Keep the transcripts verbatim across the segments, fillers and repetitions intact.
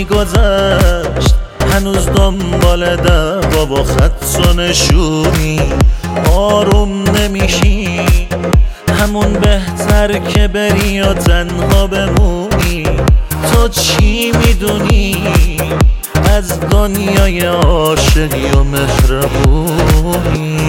میگذشت هنوز دنبال دوا و خط و نشونی آروم نمیشی، همون بهتر که بری و تنها بمونی. تو چی میدونی از دنیای عاشقی و مهربونی؟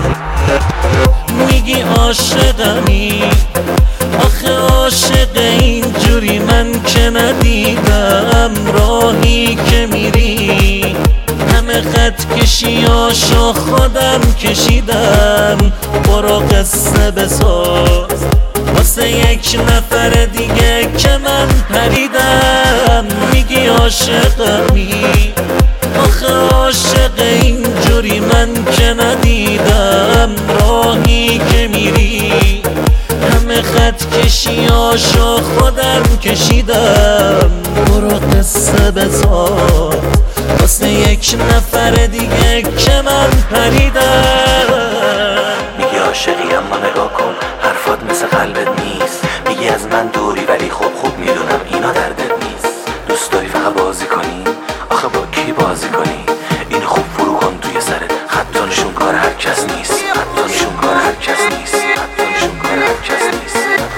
میگی عاشقمی، آخه عاشق اینجوری من که ندیدم. راهی که میری همه خط کشیاشو خودم کشیدم. برو قصه بساز واسه یک نفر دیگه که من پریدم. میگی عاشقمی، آخه عاشق اینجوری من که ندیدم. راهی که میری همه خط کشیاشو خودم کشیدم. برو قصه بساز واسه یک نفر دیگه که من پریدم. میگی عاشقی اما نگاه کن حرفات مثل قلبت نیست. میگی از من دوری ولی خوب خوب میدونم اینا دردت نیست. دوست داری فقط بازی کنی، آخه با کی بازی کنی؟ این خوب فرو کن توی سرت، خطانشون کار هر کس نیست. خطانشون کار هر کس نیست. خطانشون کار هر کس نیست.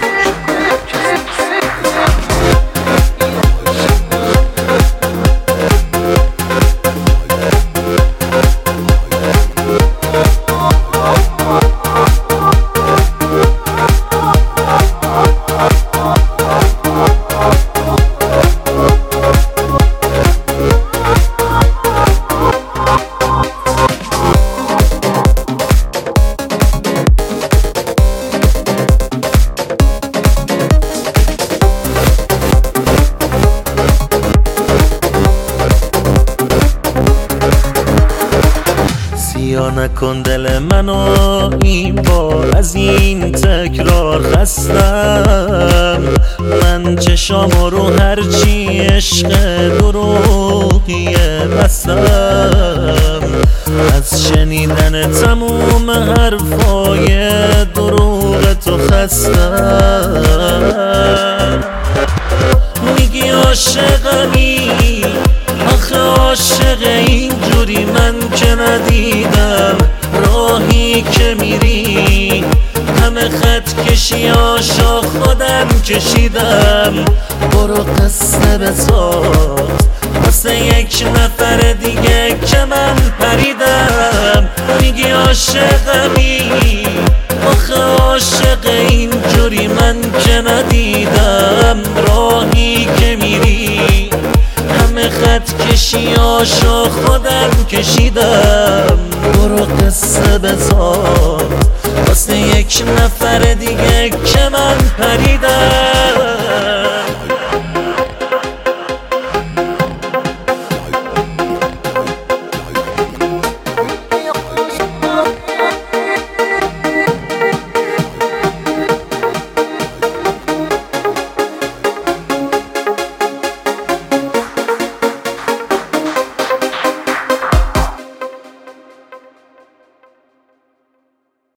یا نکن دل منو این بار از این تکرار خستم. من چشامو رو هرچی عشق دروغیه بستم. از شنیدن تموم حرفای دروغ تو خستم. میگی عاشقمی، آخه عاشق اینجوری من که ندیدم. راهی که میری همه خط کشیاشو خودم کشیدم. برو قصه بساز واسه یک نفر دیگه که من پریدم. میگی عاشقمی، آخه عاشق اینجوری من که ندیدم. راهی که میری همه خط کشیاشو خودم کشیدم. برو قصه بساز واسه یک نفر دیگه که من پریدم.